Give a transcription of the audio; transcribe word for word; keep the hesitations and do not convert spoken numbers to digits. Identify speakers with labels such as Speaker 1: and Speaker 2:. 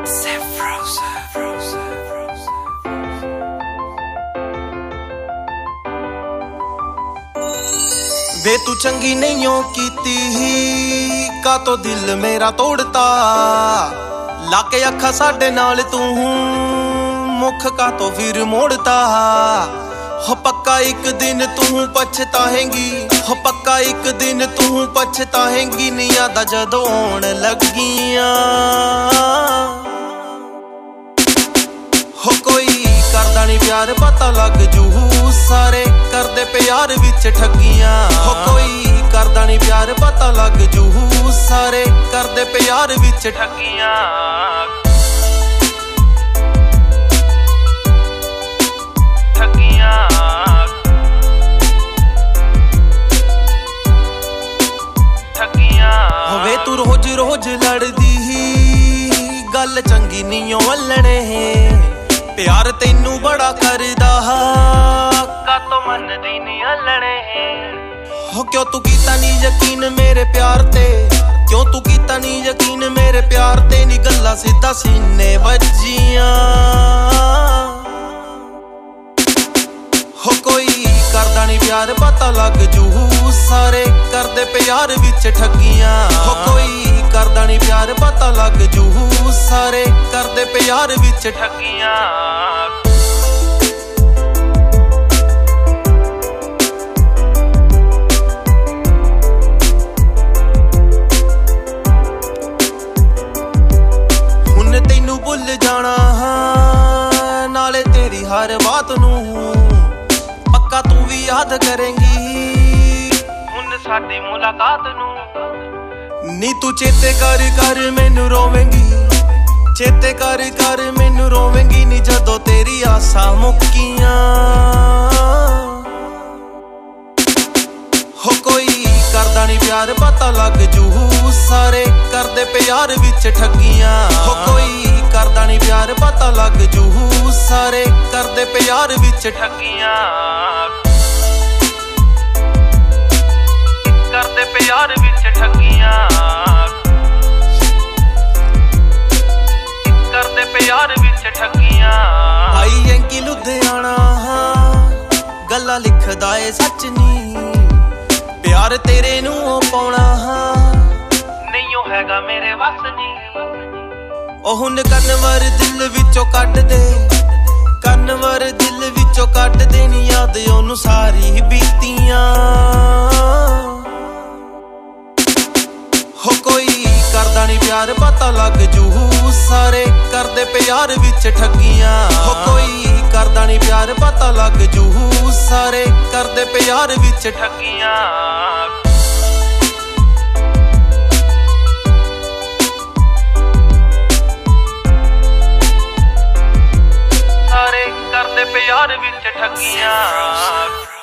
Speaker 1: वे तू चंगी नहीं हो कीती का तो दिल मेरा तोड़ता लाके अखा साडे नाल तू मुख का तो फिर मोड़ता हो पक्का एक दिन तू पछताएंगी हो पक्का एक दिन तू पछताएंगी नी यादा जदों आउण लगियां हो कोई करदा नहीं प्यार पता लग जू सारे करदे प्यार विच ठगियां हो कोई करदा नहीं प्यार पता लग जू सारे करदे प्यार विच ठगियां ठगियां ठगियां होवे तू रोज रोज लड़दी गल चंगी नहीं वल्लणे प्यार तेनू बड़ा करदा का तो मनदी नहीं हलणे हो क्यों तू कीता नहीं यकीन मेरे प्यार ते क्यों तू कीता नहीं यकीन मेरे प्यार ते नी गल्ला सीधा सीने वजियां हो कोई करदा नहीं प्यार पता लग जू सारे करदे प्यार विच ठगियां हो कोई करदा नहीं प्यार पता लग जू सारे करदे प्यार विच ठगियां हुण तैनू भुल जाना नाले तेरी हर बात नू पक्का तू भी याद करेंगी हुण साडी मुलाकात नू नी तू चेते कर कर मैनू रोवेंगी चेते कर कर मैनू रोवेंगी नी जदों तेरी आसा मुक्कियां हो कोई करदा नहीं प्यार पता लग जू सारे करदे प्यार विच ठगियां हो कोई करदा नहीं प्यार पता लग जू सारे करदे प्यार विच ठगियां करदे प्यार विच ठगियां करदे प्यार विच ठगियां भाई एंकी लुधियाना गल्ला लिखदा ए सच नी प्यार तेरे नू पाउणा नहीं ओ हैगा मेरे वस नी ओ हुण कन्वर दिल विचों कढ दे कन्वर दिल विचों कढ दे नी याद ओनू सारी बीतियां हो कोई करदा नहीं प्यार पता लग जू सारे करदे प्यार विच ठगियां हो कोई करदा नहीं प्यार पता लग जू सारे करदे प्यार विच ठगियां सारे करदे प्यार विच ठगियां।